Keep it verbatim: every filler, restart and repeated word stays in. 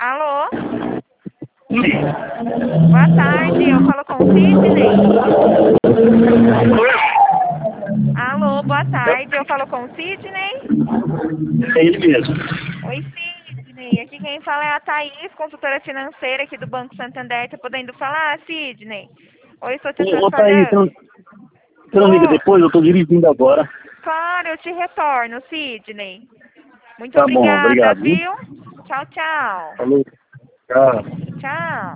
Alô? Boa tarde, eu falo com o Sidney. Alô, boa tarde, eu falo com o Sidney. É ele mesmo. Oi, Sidney. Aqui quem fala é a Thaís, consultora financeira aqui do Banco Santander. Tá podendo falar, Sidney? Oi, estou te Ô, ô Thaís, você não, atrapalhando? você não liga Ô, depois? Eu tô dirigindo agora. claro, eu te retorno, Sidney. Muito Tá bom, obrigada, obrigado, viu? viu? Tchau, tchau. Falou. Tchau. Tchau.